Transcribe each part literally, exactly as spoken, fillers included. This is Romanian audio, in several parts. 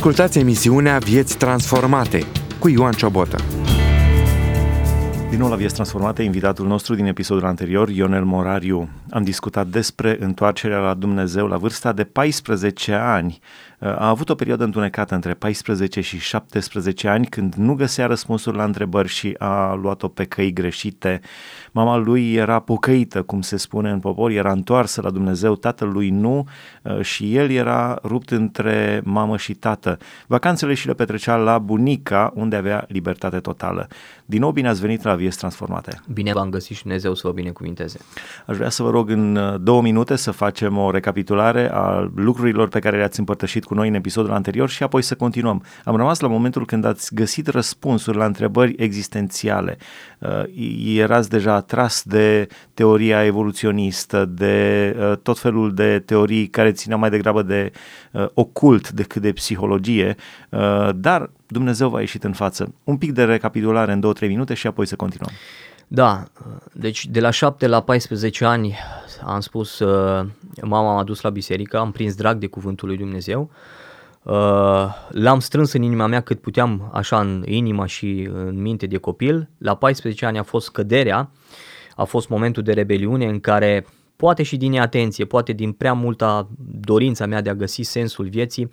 Ascultați emisiunea Vieți Transformate cu Ioan Ciobotă. Din nou la Vieți Transformate, invitatul nostru din episodul anterior, Ionel Morariu. Am discutat despre întoarcerea la Dumnezeu la vârsta de paisprezece ani. A avut o perioadă întunecată între paisprezece și șaptesprezece ani, când nu găsea răspunsuri la întrebări și a luat-o pe căi greșite. Mama lui era pocăită, cum se spune în popor, era întoarsă la Dumnezeu, tatăl lui nu, și el era rupt între mamă și tată. Vacanțele și le petrecea la bunica, unde avea libertate totală. Din nou, bine ați venit la Vieți Transformate. Bine v-am găsit și Dumnezeu să vă binecuvinteze. Aș vrea să vă rog în două minute să facem o recapitulare a lucrurilor pe care le-ați împărtășit cu noi în episodul anterior și apoi să continuăm. Am rămas la momentul când ați găsit răspunsuri la întrebări existențiale. Erați deja atras de teoria evoluționistă, de tot felul de teorii care țineau mai degrabă de ocult decât de psihologie, dar Dumnezeu v-a ieșit în față. Un pic de recapitulare în două trei minute și apoi să continuăm. Da, deci de la șapte la paisprezece ani am spus, mama m-a dus la biserică, am prins drag de cuvântul lui Dumnezeu, l-am strâns în inima mea cât puteam, așa în inima și în minte de copil. La paisprezece ani a fost căderea, a fost momentul de rebeliune în care, poate și din neatenție, poate din prea multa dorința mea de a găsi sensul vieții,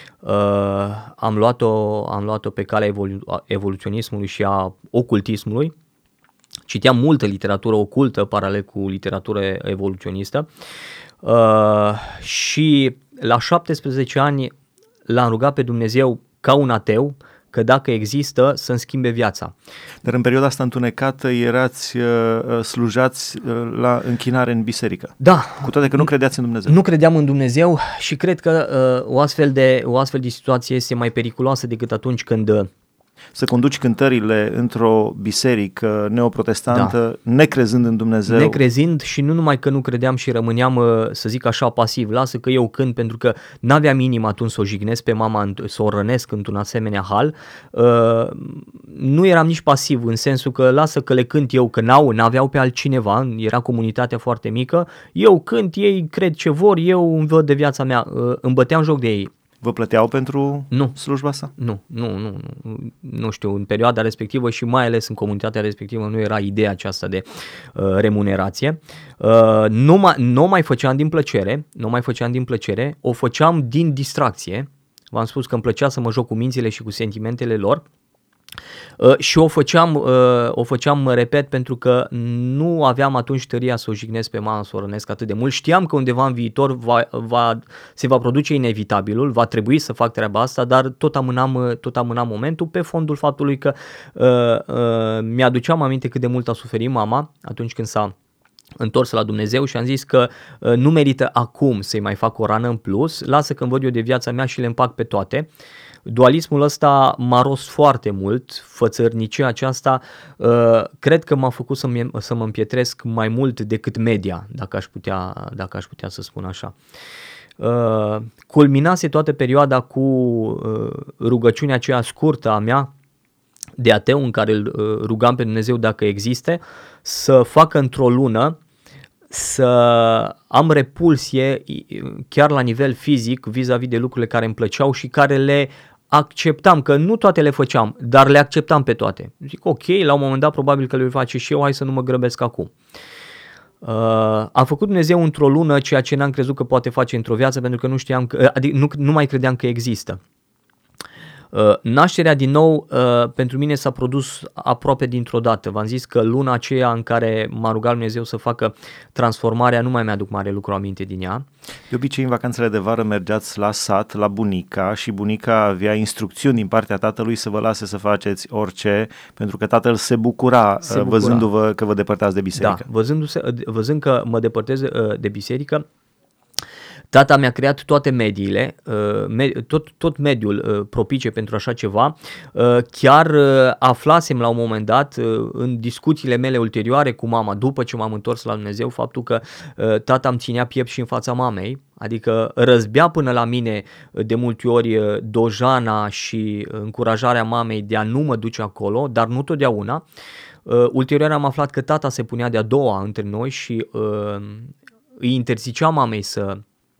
am luat-o, am luat-o pe calea evolu- evoluționismului și a ocultismului. Citeam multă literatură ocultă paralel cu literatură evoluționistă uh, și la șaptesprezece ani l-am rugat pe Dumnezeu ca un ateu că dacă există să-mi schimbe viața. Dar în perioada asta întunecată erați uh, slujați uh, la închinare în biserică. Da. Cu toate că nu credeați în Dumnezeu. Nu credeam în Dumnezeu și cred că uh, o, astfel de, o astfel de situație este mai periculoasă decât atunci când... Uh, Să conduci cântările într-o biserică neoprotestantă, da, necrezând în Dumnezeu. Necrezând și nu numai că nu credeam și rămâneam, să zic așa, pasiv. Lasă că eu cânt, pentru că n-aveam inima atunci să o jignesc pe mama, să o rănesc într-un asemenea hal. Nu eram nici pasiv, în sensul că lasă că le cânt eu, că n-au, n-aveau pe altcineva, era comunitatea foarte mică. Eu cânt, ei cred ce vor, eu îmi văd de viața mea, îmi băteam joc de ei. Vă plăteau pentru nu. slujba asta? Nu, nu, nu, nu, nu știu, în perioada respectivă și mai ales în comunitatea respectivă nu era ideea aceasta de uh, remunerație. Uh, nu, mai, nu mai făceam din plăcere, nu mai făceam din plăcere, o făceam din distracție. V-am spus că îmi plăcea să mă joc cu mințile și cu sentimentele lor. Uh, și o făceam, uh, o făceam, mă repet, pentru că nu aveam atunci tăria să o jignesc pe mama, să o rănesc atât de mult. Știam că undeva în viitor va, va, se va produce inevitabilul, va trebui să fac treaba asta, dar tot amânam, tot amânam momentul pe fondul faptului că uh, uh, mi-aduceam aminte cât de mult a suferit mama atunci când s-a întors la Dumnezeu și am zis că uh, nu merită acum să-i mai fac o rană în plus, lasă că-mi văd eu de viața mea și le împac pe toate. Dualismul ăsta m-a rost foarte mult, fățărnicia aceasta uh, cred că m-a făcut să, să mă împietresc mai mult decât media, dacă aș putea, dacă aș putea să spun așa. Uh, culminase toată perioada cu uh, rugăciunea aceea scurtă a mea de ateu, în care îl uh, rugam pe Dumnezeu dacă existe, să facă într-o lună să am repulsie chiar la nivel fizic vis-a-vis de lucrurile care îmi plăceau și care le acceptam, că nu toate le făceam, dar le acceptam pe toate. Zic, ok, la un moment dat probabil că le voi face și eu, hai să nu mă grăbesc acum. Uh, a făcut Dumnezeu într-o lună ceea ce n-am crezut că poate face într-o viață, pentru că nu știam, că, adică nu, nu mai credeam că există. Uh, nașterea din nou uh, pentru mine s-a produs aproape dintr-o dată. V-am zis că luna aceea în care m-a rugat Dumnezeu să facă transformarea, nu mai mi-aduc mare lucru aminte din ea. De obicei în vacanțele de vară mergeați la sat, la bunica, și bunica avea instrucțiuni din partea tatălui să vă lase să faceți orice, pentru că tatăl se bucura, se bucura. văzându-vă că vă depărtați de biserică. Da, văzându-se, văzând că mă depărtez de biserică, tata mi-a creat toate mediile, tot, tot mediul propice pentru așa ceva. Chiar aflasem la un moment dat în discuțiile mele ulterioare cu mama, după ce m-am întors la Dumnezeu, faptul că tata îmi ținea piept și în fața mamei, adică răzbea până la mine de multe ori dojana și încurajarea mamei de a nu mă duce acolo, dar nu totdeauna. Ulterior am aflat că tata se punea de-a doua între noi și îi interzicea mamei să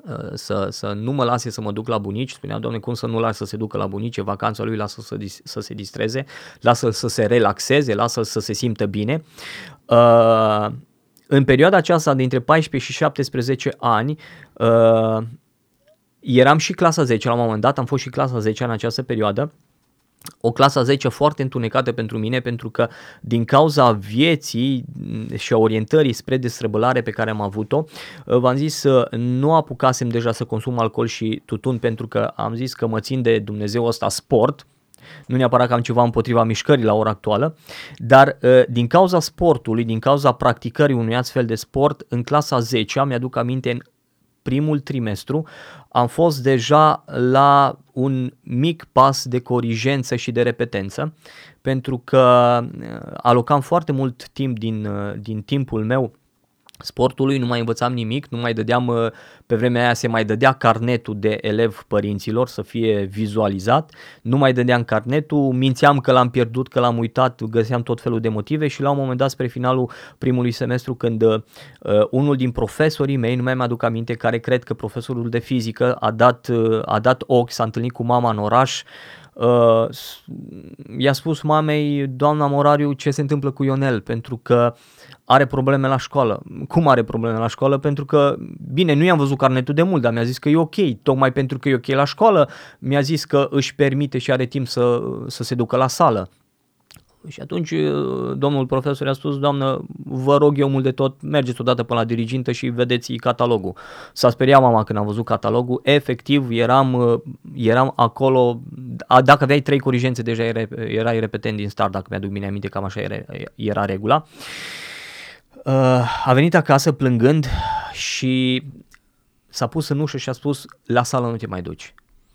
să, să nu mă lase să mă duc la bunici. Spunea, Doamne, cum să nu lasă să se ducă la bunici, e vacanța lui, lasă să, să se distreze, lasă să se relaxeze, lasă să se simtă bine. Uh, în perioada aceasta dintre paisprezece și șaptesprezece ani, uh, eram și clasa zece la un moment dat, am fost și clasa zece în această perioadă. O clasă zece foarte întunecată pentru mine, pentru că din cauza vieții și a orientării spre destrăbălare pe care am avut-o, v-am zis, nu apucasem deja să consum alcool și tutun, pentru că am zis că mă țin de Dumnezeu ăsta sport, nu neapărat că am ceva împotriva mișcării la ora actuală, dar din cauza sportului, din cauza practicării unui astfel de sport, în clasa zece, mi-aduc aminte, în primul trimestru, am fost deja la un mic pas de corigență și de repetență, pentru că alocam foarte mult timp din, din timpul meu sportului, nu mai învățam nimic, nu mai dădeam, pe vremea aia se mai dădea carnetul de elev părinților să fie vizualizat, nu mai dădeam carnetul, mințeam că l-am pierdut, că l-am uitat, găseam tot felul de motive și la un moment dat spre finalul primului semestru, când uh, unul din profesorii mei, nu mai mi-aduc aminte, care cred că profesorul de fizică a dat, uh, a dat ochi, s-a întâlnit cu mama în oraș, Uh, i-a spus mamei, doamna Morariu, ce se întâmplă cu Ionel, pentru că are probleme la școală. Cum are probleme la școală? Pentru că, bine, nu i-am văzut carnetul de mult, dar mi-a zis că e ok, tocmai pentru că e ok la școală, mi-a zis că își permite și are timp să, să se ducă la sală. Și atunci domnul profesor a spus, doamnă, vă rog eu mult de tot, mergeți odată până la dirigintă și vedeți catalogul. S-a speriat mama când am văzut catalogul, efectiv eram, eram acolo, dacă aveai trei corigențe deja erai repetent din start, dacă mi-aduc bine aminte, cam așa era, era regula. A venit acasă plângând și s-a pus în ușă și a spus, la sală nu te mai duci.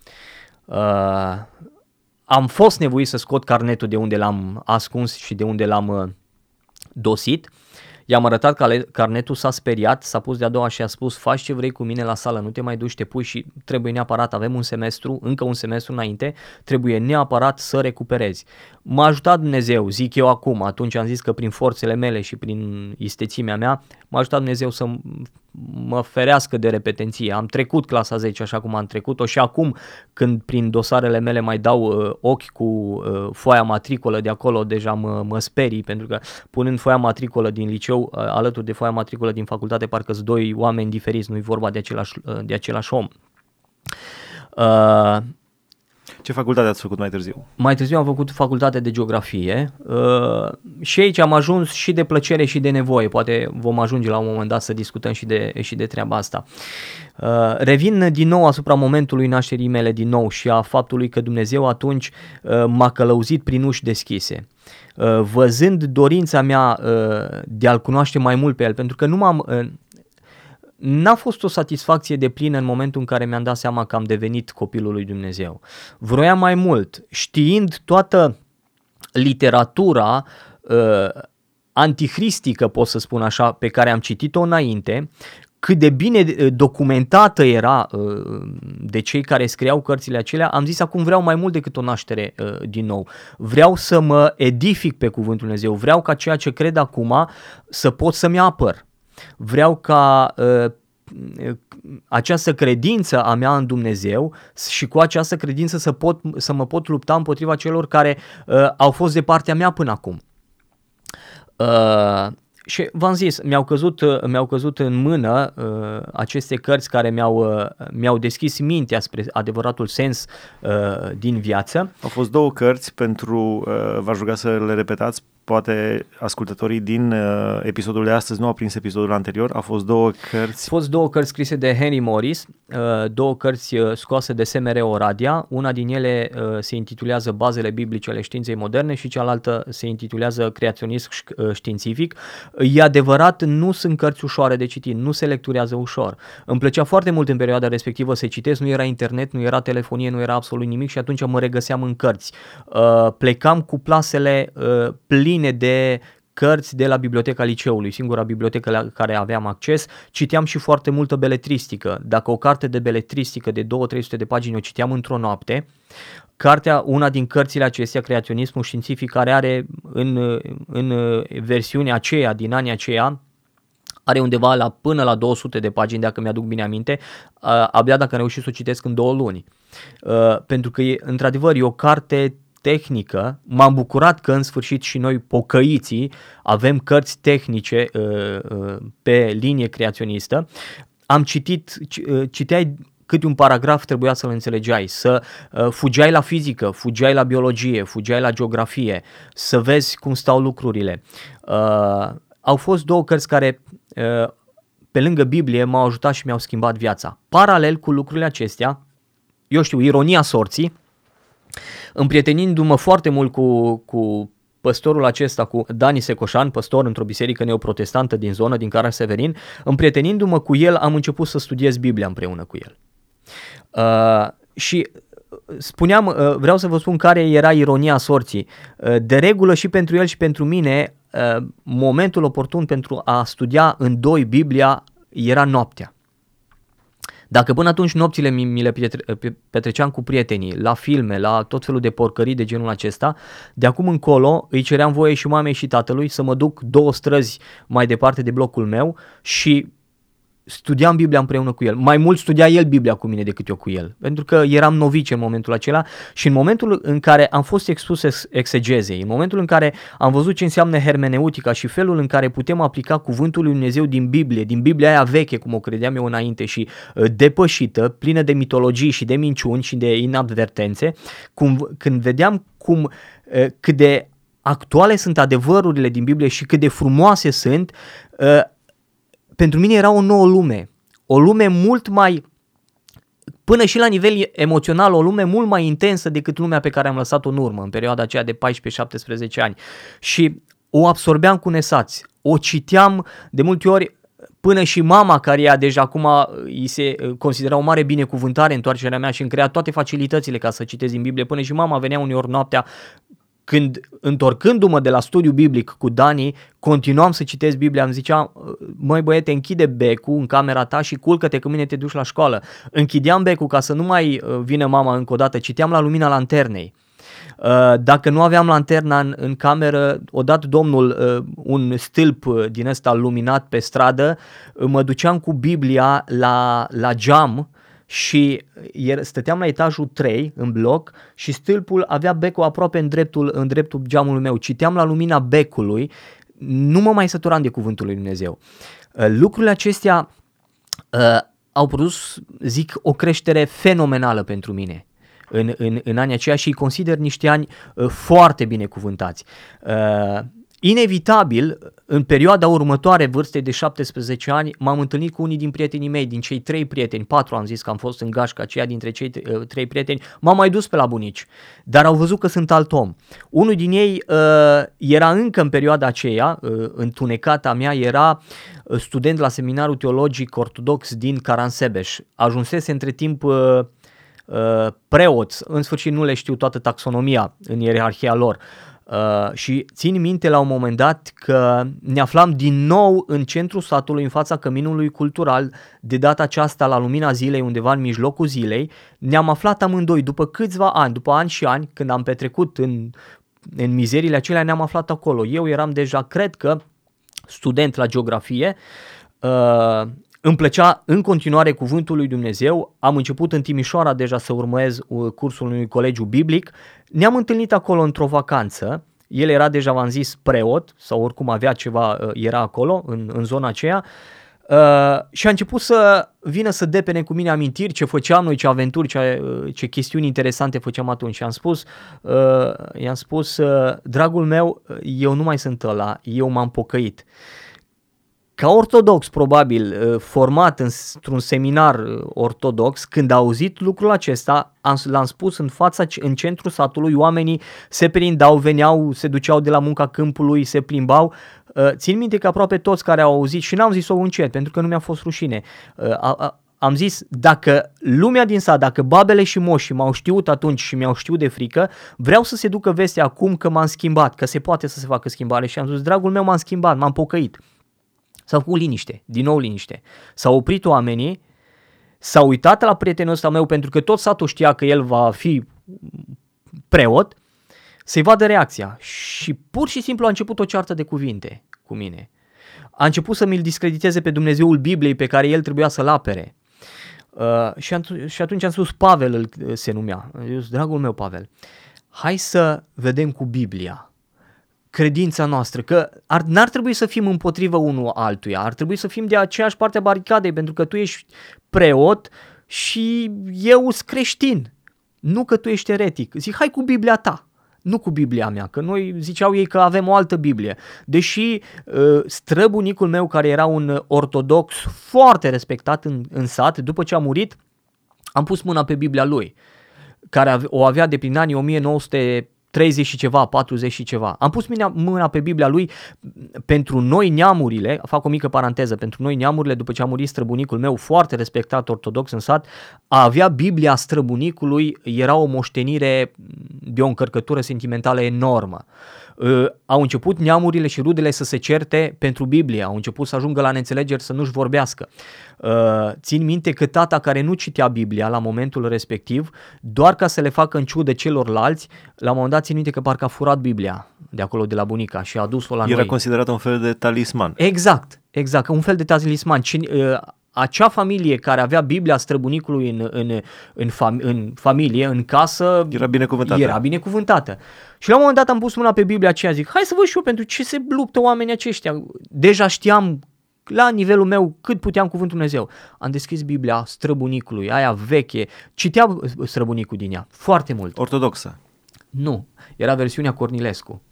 Am fost nevoit să scot carnetul de unde l-am ascuns și de unde l-am dosit. I-am arătat că carnetul, s-a speriat, s-a pus de-a doua și a spus, faci ce vrei cu mine la sală, nu te mai duci, te pui și trebuie neapărat, avem un semestru, încă un semestru înainte, trebuie neapărat să recuperezi. M-a ajutat Dumnezeu, zic eu acum, atunci am zis că prin forțele mele și prin istețimea mea, m-a ajutat Dumnezeu să mă ferească de repetenție. Am trecut clasa zece așa cum am trecut-o și acum când prin dosarele mele mai dau uh, ochi cu uh, foaia matricolă de acolo, deja mă, mă sperii, pentru că punând foaia matricolă din liceu uh, alături de foaia matricolă din facultate, parcă-s doi oameni diferiți, nu-i vorba de același, uh, de același om. Uh, Ce facultate ați făcut mai târziu? Mai târziu am făcut facultate de geografie uh, și aici am ajuns și de plăcere și de nevoie. Poate vom ajunge la un moment dat să discutăm și de, și de treaba asta. Uh, revin din nou asupra momentului nașterii mele din nou și a faptului că Dumnezeu atunci uh, m-a călăuzit prin uși deschise. Uh, văzând dorința mea uh, de a-L cunoaște mai mult pe El, pentru că nu m-am... Uh, N-a fost o satisfacție deplină în momentul în care mi-am dat seama că am devenit copilul lui Dumnezeu. Vroiam mai mult, știind toată literatura uh, antihristică, pot să spun așa, pe care am citit-o înainte, cât de bine documentată era uh, de cei care scriau cărțile acelea, am zis acum vreau mai mult decât o naștere uh, din nou. Vreau să mă edific pe cuvântul Dumnezeu, vreau ca ceea ce cred acum să pot să-mi apăr. Vreau ca uh, această credință a mea în Dumnezeu și cu această credință să, pot, să mă pot lupta împotriva celor care uh, au fost de partea mea până acum. Uh, și v-am zis, mi-au căzut, mi-au căzut în mână uh, aceste cărți care mi-au, uh, mi-au deschis mintea spre adevăratul sens uh, din viață. Au fost două cărți pentru, uh, v-aș ruga să le repetați, poate ascultătorii din uh, episodul de astăzi nu au prins episodul anterior, au fost două cărți. Au fost două cărți scrise de Henry Morris, uh, două cărți uh, scoase de S M R Oradea, una din ele uh, se intitulează Bazele biblice ale științei moderne și cealaltă se intitulează Creaționism științific. E adevărat, nu sunt cărți ușoare de citit, nu se lecturează ușor. Îmi plăcea foarte mult în perioada respectivă să citesc, nu era internet, nu era telefonie, nu era absolut nimic și atunci mă regăseam în cărți. Uh, plecam cu plasele uh, pline de cărți de la biblioteca liceului, singura bibliotecă la care aveam acces. Citeam și foarte multă beletristică. Dacă o carte de beletristică de două trei sute de pagini o citeam într-o noapte, cartea, una din cărțile acestea, Creaționismul științific, care are în, în versiunea aceea, din anii aceia, Are undeva la până la două sute de pagini, dacă mi-aduc bine aminte, abia dacă am reușit să o citesc în două luni. Pentru că, e, într-adevăr, e o carte tehnică. M-am bucurat că în sfârșit și noi pocăiții avem cărți tehnice pe linie creaționistă. Am citit, citeai câte un paragraf, trebuia să-l înțelegeai, să fugeai la fizică, fugeai la biologie, fugeai la geografie, să vezi cum stau lucrurile. Au fost două cărți care, pe lângă Biblie, m-au ajutat și mi-au schimbat viața. Paralel cu lucrurile acestea, eu știu, ironia sorții, împrietenindu-mă foarte mult cu, cu păstorul acesta, cu Dani Secoșan, păstor într-o biserică neoprotestantă din zonă, din Caraș-Severin, împrietenindu-mă cu el, am început să studiez Biblia împreună cu el. Uh, și spuneam, uh, vreau să vă spun care era ironia sorții. Uh, de regulă și pentru el și pentru mine, uh, momentul oportun pentru a studia în doi Biblia era noaptea. Dacă până atunci nopțile mi, mi le petreceam cu prietenii, la filme, la tot felul de porcării de genul acesta, de acum încolo îi ceream voie și mamei și tatălui să mă duc două străzi mai departe de blocul meu și studiam Biblia împreună cu el. Mai mult studia el Biblia cu mine decât eu cu el, pentru că eram novice în momentul acela și în momentul în care am fost expus exegezei, în momentul în care am văzut ce înseamnă hermeneutica și felul în care putem aplica cuvântul lui Dumnezeu din Biblie, din Biblia aia veche, cum o credeam eu înainte și depășită, plină de mitologii și de minciuni și de inadvertențe, cum, când vedeam cum, cât de actuale sunt adevărurile din Biblie și cât de frumoase sunt, pentru mine era o nouă lume, o lume mult mai, până și la nivel emoțional, o lume mult mai intensă decât lumea pe care am lăsat-o în urmă, în perioada aceea de paisprezece șaptesprezece ani. Și o absorbeam cu nesați, o citeam de multe ori, până și mama, care ea deja acum îi se considera o mare binecuvântare întoarcerea mea și îmi crea toate facilitățile ca să citesc din Biblie, până și mama venea uneori noaptea, când, întorcându-mă de la studiu biblic cu Dani, continuam să citesc Biblia, îmi zicea, măi băiete, închide becul în camera ta și culcă-te că mâine te duci la școală. Închideam becul ca să nu mai vină mama încă o dată, citeam la lumina lanternei. Dacă nu aveam lanterna în, în cameră, o dat Domnul un stâlp din ăsta luminat pe stradă, mă duceam cu Biblia la, la geam și stăteam la etajul trei în bloc și stâlpul avea becul aproape în dreptul, în dreptul geamului meu. Citeam la lumina becului, nu mă mai săturam de cuvântul lui Dumnezeu. Lucrurile acestea uh, au produs, zic, o creștere fenomenală pentru mine în, în, în anii aceia și îi consider niște ani uh, foarte binecuvântați. Uh, Inevitabil, în perioada următoare, vârstei de șaptesprezece ani, m-am întâlnit cu unii din prietenii mei, din cei trei prieteni, patru am zis că am fost în gașca aceea, dintre cei trei prieteni, m-am mai dus pe la bunici, dar au văzut că sunt alt om. Unul din ei uh, era încă în perioada aceea, uh, întunecata mea, era student la seminarul teologic ortodox din Caransebeș. Ajunsese între timp uh, uh, preot, în sfârșit nu le știu toată taxonomia în ierarhia lor. Uh, și țin minte la un moment dat că ne aflam din nou în centrul satului, în fața căminului cultural, de data aceasta la lumina zilei, undeva în mijlocul zilei. Ne-am aflat amândoi după câțiva ani, după ani și ani, când am petrecut în, în mizeriile acelea, ne-am aflat acolo. Eu eram deja, cred că, student la geografie, uh, îmi plăcea în continuare cuvântul lui Dumnezeu, am început în Timișoara deja să urmez cursul unui colegiu biblic, ne-am întâlnit acolo într-o vacanță, el era deja, v-am zis, preot sau oricum avea ceva, era acolo în, în zona aceea uh, și a început să vină să depene cu mine amintiri ce făceam noi, ce aventuri, ce, ce chestiuni interesante făceam atunci și am spus, uh, i-am spus, uh, dragul meu, eu nu mai sunt ăla, eu m-am pocăit. Ca ortodox, probabil, format într-un seminar ortodox, când a auzit lucrul acesta, l-am spus în fața, în centrul satului, oamenii se prindau, veneau, se duceau de la munca câmpului, se plimbau. Țin minte că aproape toți care au auzit, și n-am zis-o încet, pentru că nu mi-a fost rușine, am zis, dacă lumea din sat, dacă babele și moșii m-au știut atunci și mi-au știut de frică, vreau să se ducă vestea acum că m-am schimbat, că se poate să se facă schimbare. Și am zis, dragul meu, m-am schimbat, m-am pocăit. S-a făcut liniște, din nou liniște. S-au oprit oamenii, s-au uitat la prietenul ăsta meu pentru că tot satul știa că el va fi preot, să-i vadă reacția. Și pur și simplu a început o ceartă de cuvinte cu mine. a început să mi-l discrediteze pe Dumnezeul Bibliei pe care el trebuia să-l apere. Uh, și, atunci, și atunci am spus, Pavel îl, se numea, eu zis, dragul meu Pavel, hai să vedem cu Biblia credința noastră, că ar, n-ar trebui să fim împotrivă unul altuia, ar trebui să fim de aceeași parte a baricadei, pentru că tu ești preot și eu sunt creștin, nu că tu ești eretic. Zic, hai cu Biblia ta, nu cu Biblia mea, că noi ziceau ei că avem o altă Biblie. Deși uh, străbunicul meu, care era un ortodox foarte respectat în, în sat, după ce a murit, am pus mâna pe Biblia lui, care o avea de prin anii o mie nouă sute treizeci și ceva, patruzeci și ceva. Am pus mâna pe Biblia lui pentru noi neamurile, fac o mică paranteză, pentru noi neamurile, după ce a murit străbunicul meu, foarte respectat ortodox în sat, a avea Biblia străbunicului, era o moștenire de o încărcătură sentimentală enormă. Au început neamurile și rudele să se certe pentru Biblie, au început să ajungă la neînțelegeri, să nu-și vorbească. Țin minte că tata, care nu citea Biblia la momentul respectiv, doar ca să le facă în ciudă celorlalți, la un moment dat țin minte că parcă a furat Biblia de acolo de la bunica și a adus-o la Era noi. considerat un fel de talisman. Exact, exact, un fel de talisman. Acea familie care avea Biblia străbunicului în, în, în, fam, în familie, în casă, era binecuvântată. Era binecuvântată. Și la un moment dat am pus mâna pe Biblia aceea, zic, hai să văd și eu pentru ce se luptă oamenii aceștia. Deja știam la nivelul meu cât puteam cuvântul Dumnezeu. Am deschis Biblia străbunicului, aia veche, citea străbunicul din ea, foarte mult. Ortodoxă? Nu, era versiunea Cornilescu.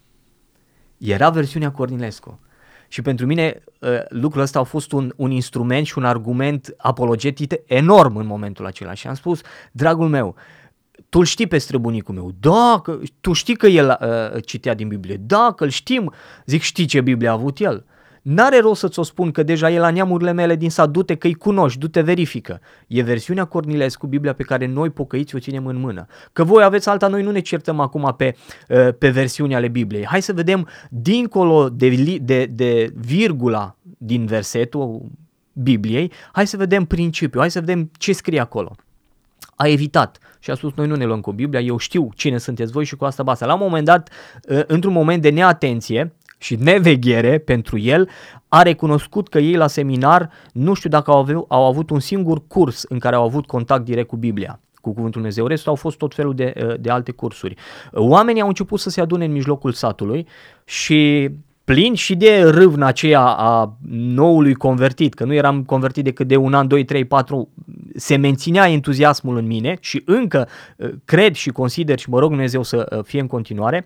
Era versiunea Cornilescu. Și pentru mine lucrul ăsta a fost un, un instrument și un argument apologetic enorm în momentul acela. Și am spus, dragul meu, tu-l știi pe străbunicul meu, da, că, tu știi că el uh, citea din Biblie, da, că îl știm, zic, știi ce Biblie a avut el? N-are rost să-ți o spun că deja e la neamurile mele din sat, du-te că-i cunoști, du-te verifică. E versiunea Cornilescu, Biblia pe care noi pocăiți o ținem în mână. Că voi aveți alta, noi nu ne certăm acum pe, pe versiunea ale Bibliei. Hai să vedem dincolo de, de, de virgula din versetul Bibliei, hai să vedem principiul, hai să vedem ce scrie acolo. A evitat și a spus, noi nu ne luăm cu Biblia, eu știu cine sunteți voi și cu asta basta. La un moment dat, într-un moment de neatenție și neveghere pentru el, a recunoscut că ei la seminar, nu știu dacă au avut, au avut un singur curs în care au avut contact direct cu Biblia, cu Cuvântul Dumnezeu, restul au fost tot felul de, de alte cursuri. Oamenii au început să se adune în mijlocul satului și plin și de râvna aceea a noului convertit, că nu eram convertit decât de un an, doi, trei, patru, se menținea entuziasmul în mine și încă cred și consider și mă rog Dumnezeu să fie în continuare.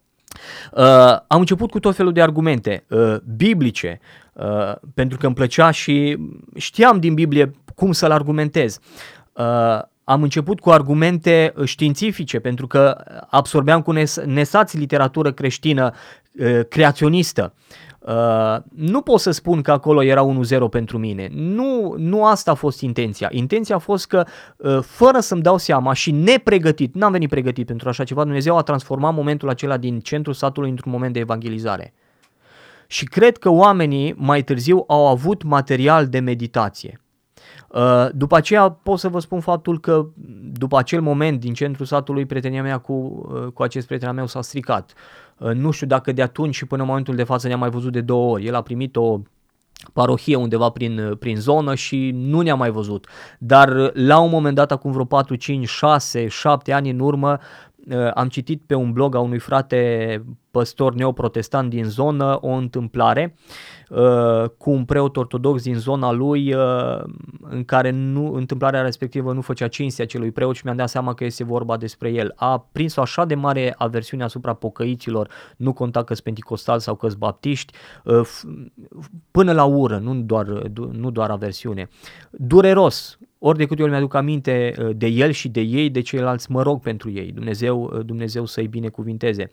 Uh, am început cu tot felul de argumente uh, biblice, uh, pentru că îmi plăcea și știam din Biblie cum să-l argumentez. Uh, am început cu argumente științifice, pentru că absorbeam cu nes- nesați literatură creștină uh, creaționistă. Uh, nu pot să spun că acolo era unu zero pentru mine, nu, nu asta a fost intenția. Intenția a fost că uh, fără să-mi dau seama și nepregătit, n-am venit pregătit pentru așa ceva, Dumnezeu a transformat momentul acela din centrul satului într-un moment de evangelizare. Și cred că oamenii mai târziu au avut material de meditație. Uh, după aceea pot să vă spun faptul că după acel moment din centrul satului, prietenia mea cu, uh, cu acest prieten meu s-a stricat. Nu știu dacă de atunci și până în momentul de față ne-am mai văzut de două ori. El a primit o parohie undeva prin, prin zonă și nu ne-am mai văzut. Dar la un moment dat, acum vreo patru, cinci, șase, șapte ani în urmă, am citit pe un blog a unui frate păstor neoprotestant din zonă o întâmplare uh, cu un preot ortodox din zona lui uh, în care nu, întâmplarea respectivă nu făcea cinste acelui preot și mi-am dat seama că este vorba despre el. A prins o așa de mare aversiune asupra pocăiților, nu conta că-s penticostali sau că-s baptiști, uh, până la ură, nu doar, nu doar aversiune. Dureros. Ori de câte ori mi-aduc aminte de el și de ei, de ceilalți, mă rog pentru ei, Dumnezeu, Dumnezeu să-i binecuvinteze.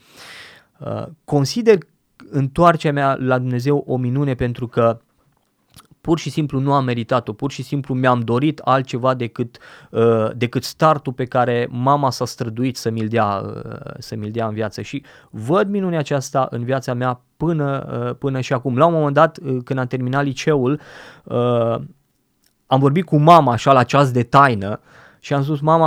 Consider întoarcerea mea la Dumnezeu o minune pentru că pur și simplu nu am meritat-o, pur și simplu mi-am dorit altceva decât, decât startul pe care mama s-a străduit să mi-l dea, să mi-l dea în viață și văd minunea aceasta în viața mea până, până și acum. La un moment dat, când am terminat liceul, am vorbit cu mama așa la ceas de taină și am spus, mama,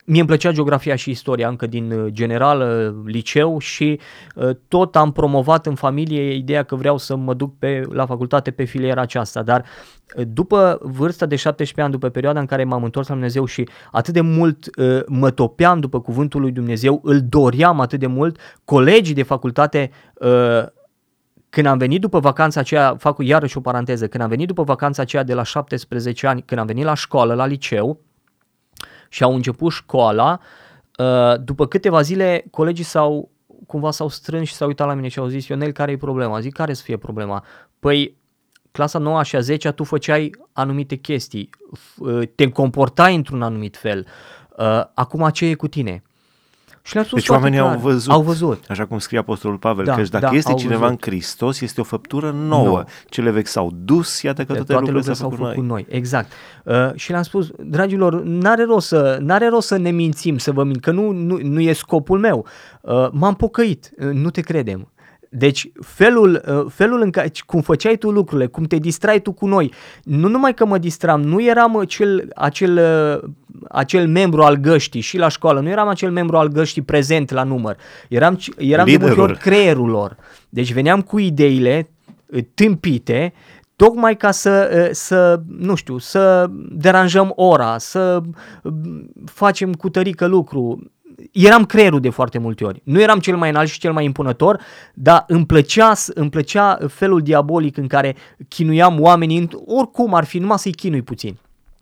mie îmi plăcea geografia și istoria încă din general, liceu și tot am promovat în familie ideea că vreau să mă duc pe, la facultate pe filiera aceasta, dar după vârsta de șaptesprezece ani, după perioada în care m-am întors la Dumnezeu și atât de mult uh, mă topeam după cuvântul lui Dumnezeu, îl doream atât de mult, colegii de facultate, uh, când am venit după vacanța aceea, fac iarăși o paranteză, când am venit după vacanța aceea de la șaptesprezece ani, când am venit la școală, la liceu și au început școala, uh, după câteva zile colegii s-au, cumva s-au strâns și s-au uitat la mine și au zis: Ionel, care e problema? Zic: care să fie problema? Păi clasa nouă și a zecea tu făceai anumite chestii, te comportai într-un anumit fel, acum ce e cu tine? Și le-am spus deci oamenii clar. au văzut, au văzut, așa cum scrie Apostolul Pavel, da, că dacă da, este cineva văzut. în Hristos, este o făptură nouă. nouă. Cele vechi s-au dus, iată că toate, toate lucrurile s-au făcut noi. noi. Exact. Uh, și le-am spus: dragilor, n-are rost să, n-are rost să ne mințim, să vă mint, că nu, nu, nu e scopul meu. Uh, m-am pocăit, uh, nu te credem. Deci felul, felul în care, cum făceai tu lucrurile, cum te distrai tu cu noi, nu numai că mă distram, nu eram acel, acel, acel membru al găștii și la școală, nu eram acel membru al găștii prezent la număr, eram, eram de multe ori creierul lor. Deci veneam cu ideile tâmpite, tocmai ca să, să, nu știu, să deranjăm ora, să facem cu tărică lucru. Eram creierul de foarte multe ori. Nu eram cel mai înalt și cel mai impunător, dar îmi plăcea, îmi plăcea felul diabolic în care chinuiam oamenii, oricum ar fi, numai să-i chinui puțin.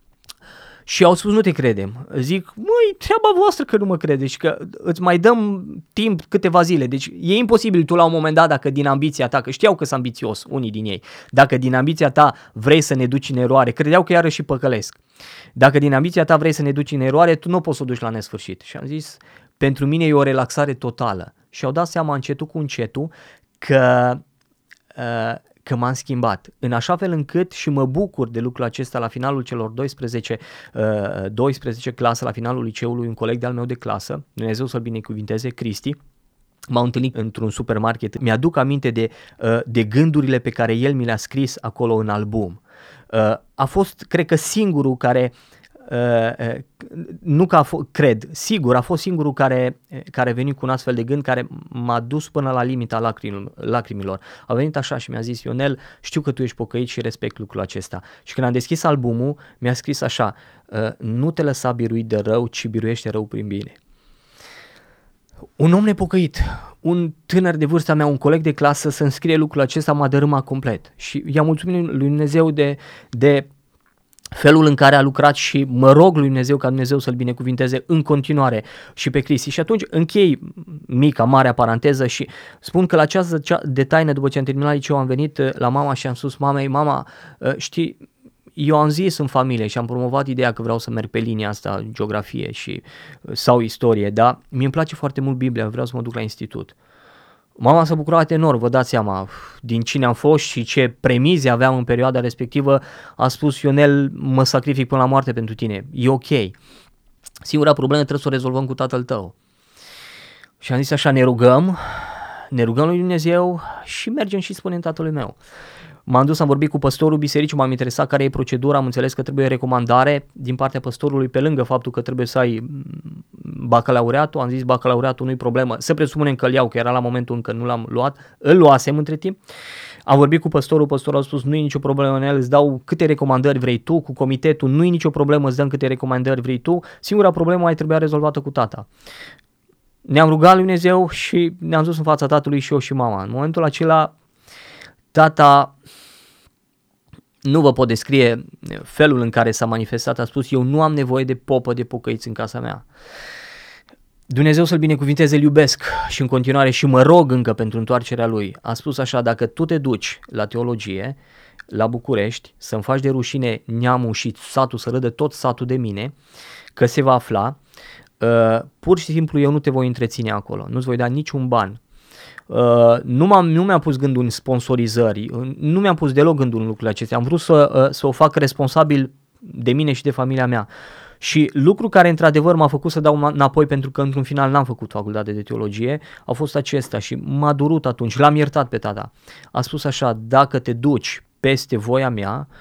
Și au spus: nu te credem. Zic: măi, treaba voastră că nu mă credeți, că îți mai dăm timp câteva zile. Deci e imposibil tu la un moment dat, dacă din ambiția ta, că știau că sunt ambițios unii din ei, dacă din ambiția ta vrei să ne duci în eroare, credeau că iarăși păcălesc. Dacă din ambiția ta vrei să ne duci în eroare, tu nu poți să o duci la nesfârșit. Și am zis: pentru mine e o relaxare totală. Și au dat seama încetul cu încetul că... Uh, că m-am schimbat, în așa fel încât și mă bucur de lucrul acesta la finalul celor doisprezece, doisprezece clase, la finalul liceului, un coleg de-al meu de clasă, Dumnezeu să-l binecuvinteze, Cristi, m-a întâlnit într-un supermarket, mi-aduc aminte de, de gândurile pe care el mi le-a scris acolo în album. A fost, cred că, singurul care... Uh, nu că a f- cred, sigur, a fost singurul care, care a venit cu un astfel de gând care m-a dus până la limita lacrim, lacrimilor. A venit așa și mi-a zis: Ionel, știu că tu ești pocăit și respect lucrul acesta. Și când am deschis albumul, mi-a scris așa: uh, nu te lăsa biruit de rău, ci biruiește rău prin bine. Un om nepocăit, un tânăr de vârsta mea, un coleg de clasă să-mi scrie lucrul acesta m-a dărâmat complet. Și i-am mulțumit lui Dumnezeu de... de felul în care a lucrat și mă rog lui Dumnezeu ca Dumnezeu să-l binecuvinteze în continuare și pe Cristi. Și atunci închei mica, marea paranteză și spun că la ceasă de taină, după ce am terminat liceu, am venit la mama și am spus mamei: mama, știi, eu am zis în familie și am promovat ideea că vreau să merg pe linia asta, geografie și, sau istorie, dar mie îmi place foarte mult Biblia, vreau să mă duc la institut. Mama s-a bucurat enorm, vă dați seama, din cine am fost și ce premize aveam în perioada respectivă. A spus: Ionel, mă sacrific până la moarte pentru tine, e ok. Singura problemă trebuie să o rezolvăm cu tatăl tău. Și am zis așa: ne rugăm, ne rugăm lui Dumnezeu și mergem și spunem tatălui meu. M-am dus, am vorbit cu păstorul bisericii, m-am interesat care e procedura, am înțeles că trebuie recomandare din partea păstorului pe lângă faptul că trebuie să ai bacalaureatul. Am zis: bacalaureatul nu-i problemă, să presupunem că îl iau, că era la momentul încă nu l-am luat, îl luasem între timp. Am vorbit cu păstorul, păstorul a spus: nu e nicio problemă în el, îți dau câte recomandări vrei tu, cu comitetul nu e nicio problemă, îți dăm câte recomandări vrei tu, singura problemă mai trebuia rezolvată cu tata. Ne-am rugat lui Dumnezeu și ne-am dus în fața tatălui și eu și mama. În momentul acela, tata, nu vă pot descrie felul în care s-a manifestat, a spus: eu nu am nevoie de popă de pocăiți în casa mea. Dumnezeu să-l binecuvinteze, îl iubesc și în continuare și mă rog încă pentru întoarcerea lui. A spus așa: dacă tu te duci la teologie, la București, să-mi faci de rușine neamul și satul, să râdă tot satul de mine, că se va afla, uh, pur și simplu eu nu te voi întreține acolo, nu-ți voi da niciun ban. Uh, nu, m-am, nu mi-am pus gândul în sponsorizări, nu mi-am pus deloc gândul în lucrurile acestea, am vrut să, uh, să o fac responsabil de mine și de familia mea. Și lucru care într-adevăr m-a făcut să dau înapoi, pentru că într-un final n-am făcut facultate de teologie, a fost acesta și m-a durut atunci, l-am iertat pe tata. A spus așa: dacă te duci peste voia mea,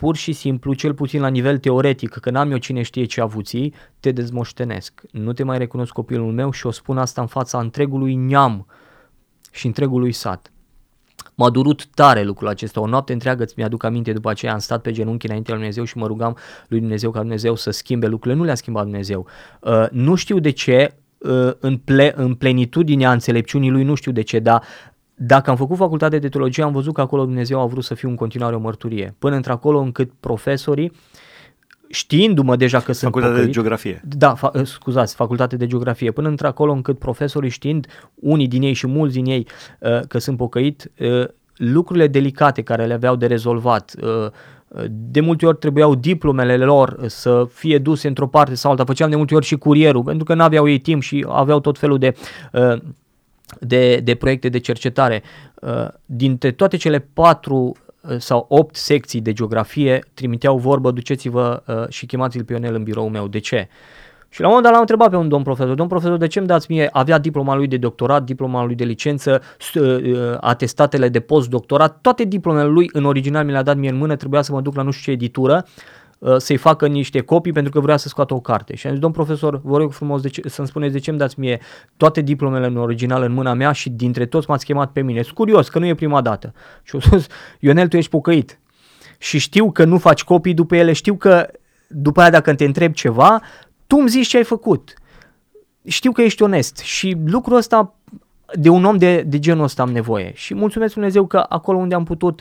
pur și simplu, cel puțin la nivel teoretic, că n-am eu cine știe ce avuții, te dezmoștenesc. Nu te mai recunosc copilul meu și o spun asta în fața întregului neam și întregului sat. M-a durut tare lucrul acesta, o noapte întreagă, mi-aduc aminte, după aceea am stat pe genunchi înaintea lui Dumnezeu și mă rugam lui Dumnezeu ca Dumnezeu să schimbe lucrurile. Nu le-a schimbat Dumnezeu. Uh, nu știu de ce, uh, în, ple, în plenitudinea înțelepciunii lui, nu știu de ce, dar dacă am făcut facultate de teologie, am văzut că acolo Dumnezeu a vrut să fiu în continuare o mărturie. Până într-acolo încât profesorii, știindu-mă deja că sunt Facultate pocăit, de geografie. Da, fa- scuzați, facultate de geografie. Până într-acolo încât profesorii, știind, unii din ei și mulți din ei uh, că sunt pocăit, uh, lucrurile delicate care le aveau de rezolvat, uh, de multe ori trebuiau diplomele lor să fie duse într-o parte sau alta, făceam de multe ori și curierul, pentru că n-aveau ei timp și aveau tot felul de... Uh, De, de proiecte de cercetare. Dintre toate cele patru sau opt secții de geografie trimiteau vorbă, duceți-vă și chemați-l pe Ionel în biroul meu. De ce? Și la un moment dat l-am întrebat pe un domn profesor, domn profesor, de ce îmi dați mie, avea diploma lui de doctorat, diploma lui de licență, atestatele de postdoctorat, toate diplomele lui în original mi le-a dat mie în mână, trebuia să mă duc la nu știu ce editură, să-i facă niște copii pentru că vrea să scoată o carte. Și am zis, domn profesor, vă rog frumos de ce, să-mi spuneți de ce îmi dați mie toate diplomele în original în mâna mea și dintre toți m-ați chemat pe mine. Sunt curios, că nu e prima dată. Și eu spus, Ionel, tu ești pocăit și știu că nu faci copii după ele, știu că după aia dacă te întreb ceva, tu îmi zici ce ai făcut. Știu că ești onest și lucrul ăsta, de un om de, de genul ăsta am nevoie. Și mulțumesc Dumnezeu că acolo unde am putut,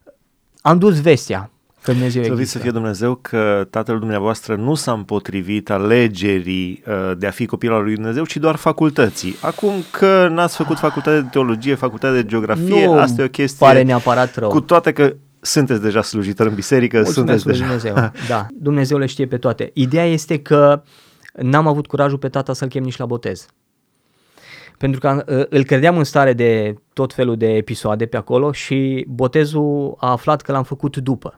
am dus vestea. Slăvit să fie Dumnezeu că tatăl dumneavoastră nu s-a împotrivit alegerii uh, de a fi copil al lui Dumnezeu, ci doar facultății. Acum că n-ați făcut facultate de teologie, facultate de geografie, nu asta e o chestie... pare neapărat rău. Cu toate că sunteți deja slujitor în biserică, mulțumesc sunteți deja... Dumnezeu. Da, Dumnezeu le știe pe toate. Ideea este că n-am avut curajul pe tata să-l chem nici la botez. Pentru că îl credeam în stare de tot felul de episoade pe acolo și botezul a aflat că l-am făcut după.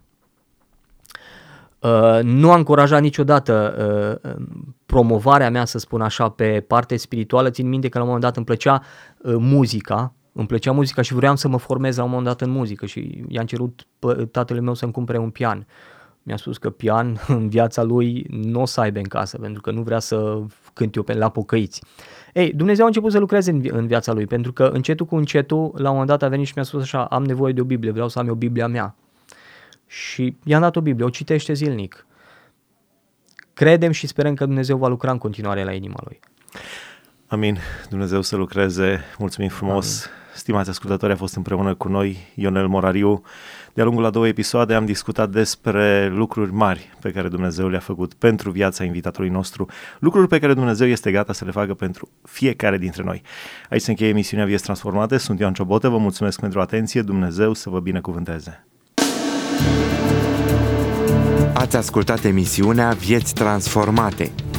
Uh, nu a încurajat niciodată uh, promovarea mea, să spun așa, pe parte spirituală. Țin minte că la un moment dat îmi plăcea uh, muzica, îmi plăcea muzica și vreau să mă formez la un moment dat în muzică și i-am cerut tatălui meu să-mi cumpere un pian. Mi-a spus că pian în viața lui nu o să aibă în casă, pentru că nu vrea să cânt eu pe la pocăiți. Ei, Dumnezeu a început să lucreze în, în viața lui, pentru că încetul cu încetul, la un moment dat a venit și mi-a spus așa, am nevoie de o Biblie, vreau să am eu Biblia mea. Și i-am dat o Biblie, o citește zilnic. Credem și sperăm că Dumnezeu va lucra în continuare la inima lui. Amin. Dumnezeu să lucreze. Mulțumim frumos. Amin. Stimați ascultători, a fost împreună cu noi Ionel Morariu. De-a lungul a două episoade am discutat despre lucruri mari pe care Dumnezeu le-a făcut pentru viața invitatului nostru, lucruri pe care Dumnezeu este gata să le facă pentru fiecare dintre noi. Aici se încheie emisiunea Vieți Transformate. Sunt Ioan Ciobotă, vă mulțumesc pentru atenție. Dumnezeu să vă binecuvânteze. Ați ascultat emisiunea Vieți Transformate.